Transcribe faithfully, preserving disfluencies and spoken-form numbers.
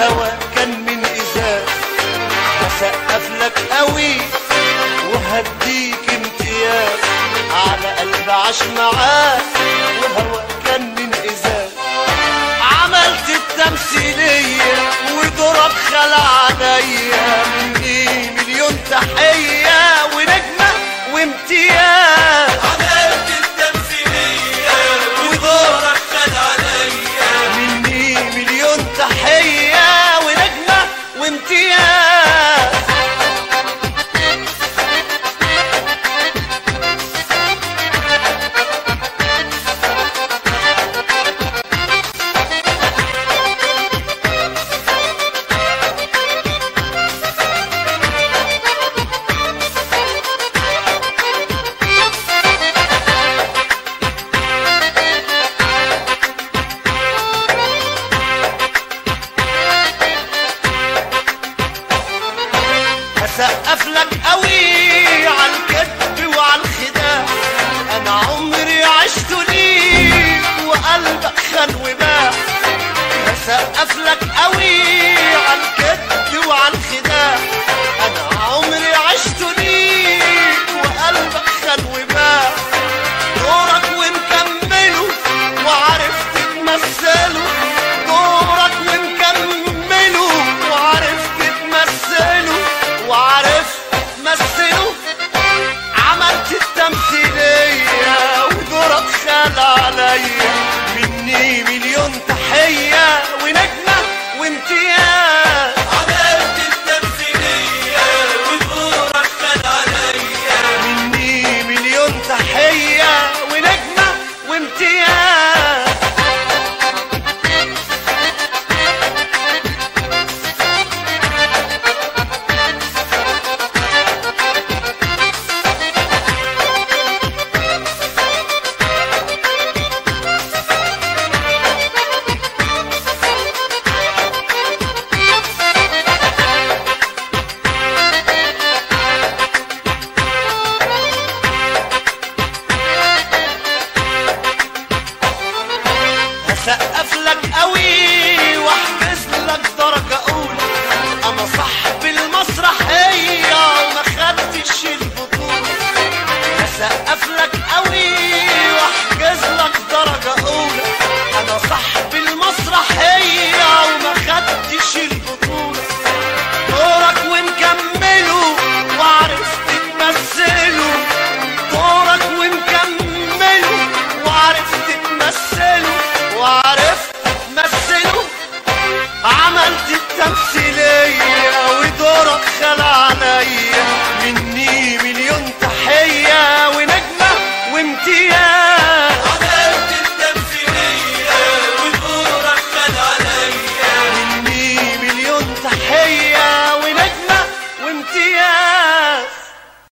والهوى كان من ازاز. هسقف لك قوي وهديك امتياز، على قلب عاش معاك وهوى كان من ازاز. عملت التمثيلية ودورك خلع عليا، مني مليون تحية ونجمة وامتياز. عملت التمثيلية ودورك خلع عليا، مني مليون تحية ونجمة وامتياز. هسقف لك قوي عالكذب وعالخداع، انا عمري عشت ليك وقلبك خان وباع. هسقف لك قوي عالكذب وعالخداع، انا عمري عشت ليك وقلبك خان وباع. دورك ونكمله وعرفت تمثله، دورك ونكمله وعرفت تمثله وعرفت تمثله. عملت التمثيلية ودورك خلع عليا، مني مليون تحية ونجمة وامتياز. عملت التمثيلية ودورك خلع عليا، مني مليون تحية ونجمة وامتياز. هسقف لك قوي واحجز لك درجة أولى، أنا صاحب المسرحية وما خدتش البطولة. هسقف لك قوي واحجز لك درجة أولى، أنا صاحب المسرحية وما خدتش البطولة. دورك ونكمله وعرفت تمثله، دورك ونكمله وعرفت تمثله وعرفت تمثله. عملت التمثيلية ودورك خلع عليا، مني مليون تحية ونجمة وامتياز.